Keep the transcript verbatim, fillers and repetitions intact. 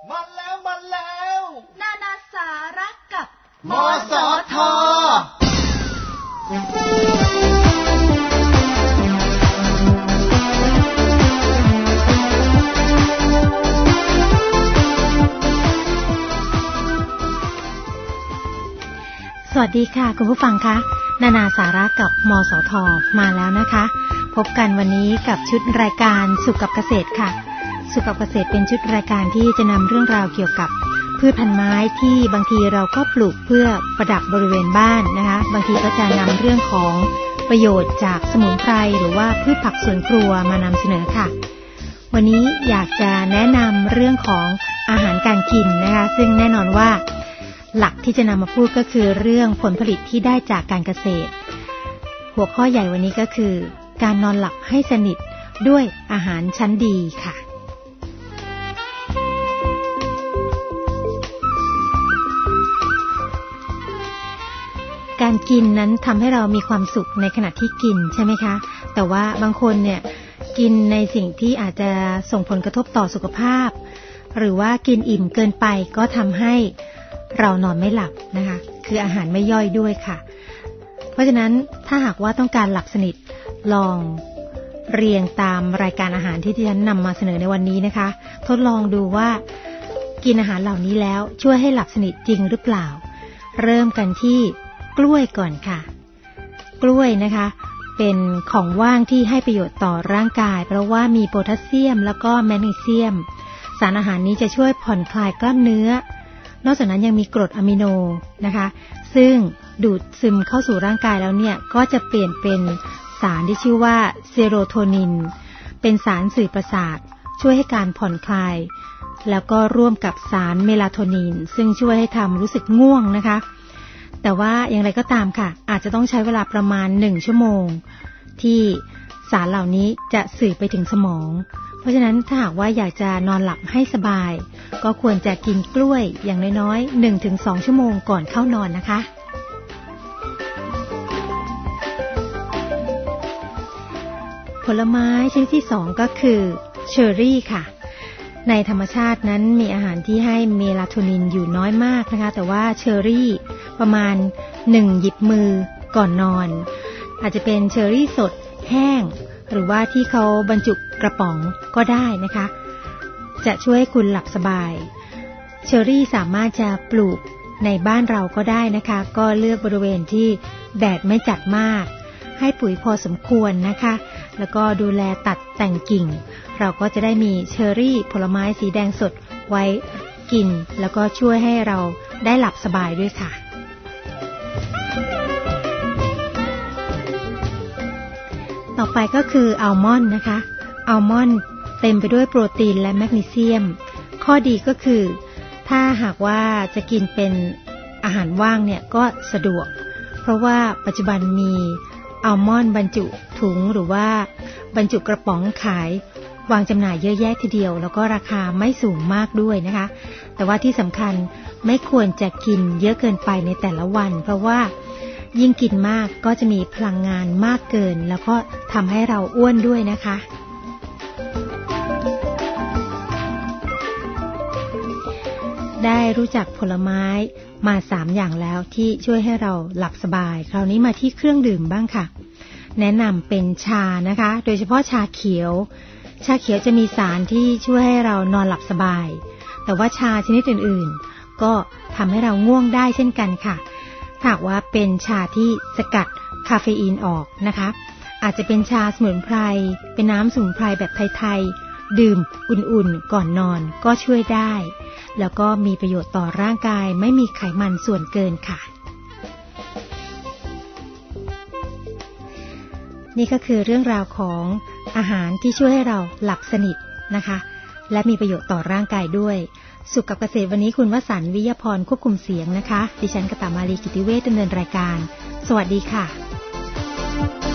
มาแล้วมาแล้วนานาสาระกับมสทสวัสดีค่ะคุณผู้ฟังคะนานาสาระกับมสทมาแล้วนะคะพบกันวันนี้กับชุดรายการสุขกับเกษตรค่ะสุขกับเกษตรเป็นชุดรายการที่จะนำเรื่องราวเกี่ยวกับพืชพันธุ์ไม้ที่บางทีเราก็ปลูกเพื่อประดับบริเวณบ้านนะคะบางทีก็จะนำเรื่องของประโยชน์จากสมุนไพรหรือว่าพืชผักสวนครัวมานำเสนอค่ะวันนี้อยากจะแนะนำเรื่องของอาหารการกินนะคะซึ่งแน่นอนว่าหลักที่จะนำมาพูดก็คือเรื่องผลผลิตที่ได้จากการเกษตรหัวข้อใหญ่วันนี้ก็คือการนอนหลับให้สนิทด้วยอาหารชั้นดีค่ะการกินนั้นทำให้เรามีความสุขในขณะที่กินใช่ไหมคะแต่ว่าบางคนเนี่ยกินในสิ่งที่อาจจะส่งผลกระทบต่อสุขภาพหรือว่ากินอิ่มเกินไปก็ทำให้เรานอนไม่หลับนะคะคืออาหารไม่ย่อยด้วยค่ะเพราะฉะนั้นถ้าหากว่าต้องการหลับสนิทลองเรียงตามรายการอาหารที่ดิฉันนำมาเสนอในวันนี้นะคะทดลองดูว่ากินอาหารเหล่านี้แล้วช่วยให้หลับสนิทจริงหรือเปล่าเริ่มกันที่กล้วยก่อนค่ะกล้วยนะคะเป็นของว่างที่ให้ประโยชน์ต่อร่างกายเพราะว่ามีโพแทสเซียมแล้วก็แมกนีเซียมสารอาหารนี้จะช่วยผ่อนคลายกล้ามเนื้อนอกจากนั้นยังมีกรดอะมิโนนะคะซึ่งดูดซึมเข้าสู่ร่างกายแล้วเนี่ยก็จะเปลี่ยนเป็นสารที่ชื่อว่าเซโรโทนินเป็นสารสื่อประสาทช่วยให้การผ่อนคลายแล้วก็ร่วมกับสารเมลาโทนินซึ่งช่วยให้ทำรู้สึกง่วงนะคะแต่ว่าอย่างไรก็ตามค่ะอาจจะต้องใช้เวลาประมาณหนึ่งชั่วโมงที่สารเหล่านี้จะสื่อไปถึงสมองเพราะฉะนั้นถ้าหากว่าอยากจะนอนหลับให้สบายก็ควรจะกินกล้วยอย่างน้อยๆ หนึ่งถึงสอง ชั่วโมงก่อนเข้านอนนะคะผลไม้ชนิดที่สองก็คือเชอร์รี่ค่ะในธรรมชาตินั้นมีอาหารที่ให้เมลาโทนินอยู่น้อยมากนะคะแต่ว่าเชอร์รี่ประมาณหนึ่งหยิบมือก่อนนอนอาจจะเป็นเชอร์รี่สดแห้งหรือว่าที่เขาบรรจุกระป๋องก็ได้นะคะจะช่วยให้คุณหลับสบายเชอร์รี่สามารถจะปลูกในบ้านเราก็ได้นะคะก็เลือกบริเวณที่แดดไม่จัดมากให้ปุ๋ยพอสมควรนะคะแล้วก็ดูแลตัดแต่งกิ่งเราก็จะได้มีเชอร์รี่ผลไม้สีแดงสดไว้กินแล้วก็ช่วยให้เราได้หลับสบายด้วยค่ะต่อไปก็คืออัลมอนด์นะคะอัลมอนด์เต็มไปด้วยโปรตีนและแมกนีเซียมข้อดีก็คือถ้าหากว่าจะกินเป็นอาหารว่างเนี่ยก็สะดวกเพราะว่าปัจจุบันมีอัลมอนด์บรรจุถุงหรือว่าบรรจุกระป๋องขายวางจำหน่ายเยอะแยะทีเดียวแล้วก็ราคาไม่สูงมากด้วยนะคะแต่ว่าที่สำคัญไม่ควรจะกินเยอะเกินไปในแต่ละวันเพราะว่ายิ่งกินมากก็จะมีพลังงานมากเกินแล้วก็ทำให้เราอ้วนด้วยนะคะได้รู้จักผลไม้มาสามอย่างแล้วที่ช่วยให้เราหลับสบายคราวนี้มาที่เครื่องดื่มบ้างค่ะแนะนำเป็นชานะคะโดยเฉพาะชาเขียวชาเขียวจะมีสารที่ช่วยให้เรานอนหลับสบายแต่ว่าชาชนิดอื่นๆก็ทำให้เราง่วงได้เช่นกันค่ะหากว่าเป็นชาที่สกัดคาเฟอีนออกนะคะอาจจะเป็นชาสมุนไพรเป็นน้ำสมุนไพรแบบไทยๆดื่มอุ่นๆก่อนนอนก็ช่วยได้แล้วก็มีประโยชน์ต่อร่างกายไม่มีไขมันส่วนเกินค่ะนี่ก็คือเรื่องราวของอาหารที่ช่วยให้เราหลับสนิทนะคะและมีประโยชน์ต่อร่างกายด้วยสุขกับเกษตรวันนี้คุณวสันต์วิยพรควบคุมเสียงนะคะดิฉันกตมาลีกิติเวชดำเนินรายการสวัสดีค่ะ